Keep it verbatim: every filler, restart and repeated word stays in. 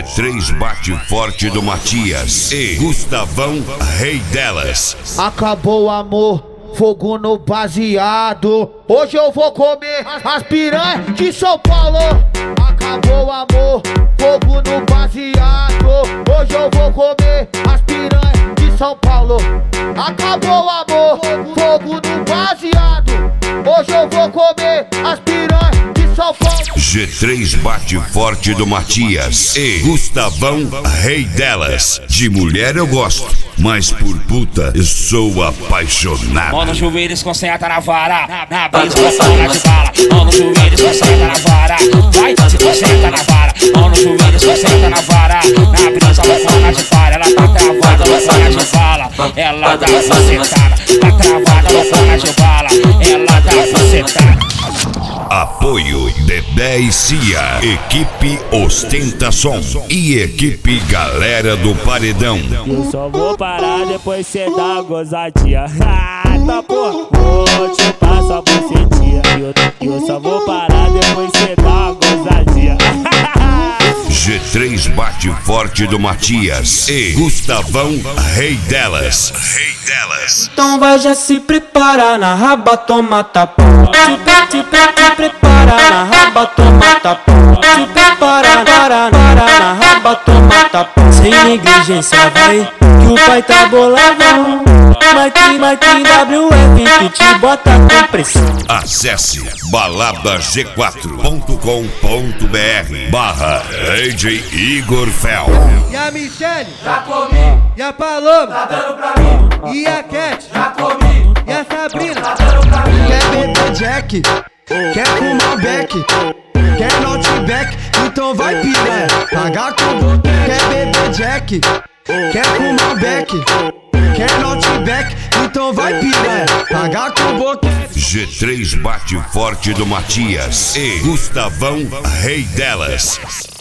três bate forte do Matias e Gustavão, rei delas. Acabou o amor, fogo no baseado. Hoje eu vou comer as piranhas de São Paulo. Acabou o amor, fogo no baseado. Hoje eu vou comer as piranhas de São Paulo. Acabou o amor, fogo no baseado. Hoje eu vou comer as piranhas de São Paulo. G três bate forte do Matias e Gustavão, rei delas. De mulher eu gosto, mas por puta eu sou apaixonado. Mão no joelho, concentra na vara, na, na brisa com fora de bala. Mão no joelho, concentra na vara, vai, se concentra na vara. Mão no joelho, concentra na vara, na brisa com fora de bala. Ela tá travada no fora de bala, ela dá bucetada. Tá travada no fora de bala, ela dá bucetada. Apoio Dedé e Cia, equipe Ostentação e equipe Galera do Paredão. Eu só vou parar depois cê dá a gozadinha. Ah, tá porra, vou te passar a bucetinha. Eu, eu só vou parar depois cê dá a gozadinha. G três bate forte do Matias e Gustavão, rei delas. Rei delas. Então vai já se preparar na raba, toma tapa. Te, te, te prepara na raba, toma tapa. Te prepara na, na, na raba, toma tapa. Sem negligência vai, que o pai tá boladão. Marquinhos, Marquinhos W F, que te bota com pressão. Acesse balada g quatro ponto com ponto br barra D J Igor Fel. E a Michelle? Já comi. E a Paloma? Tá dando pra mim. E a Cat? Já comi. E a Sabrina? Tá dando pra mim. Quer beber Jack? Quer fumar Beck? Quer Notback? Então vai piranha, pagar com boteco. Quer beber Jack? Quer fumar Beck? Quer Notback? Então vai piranha, pagar com boteco. G três bate forte do Matias e Gustavão, rei delas.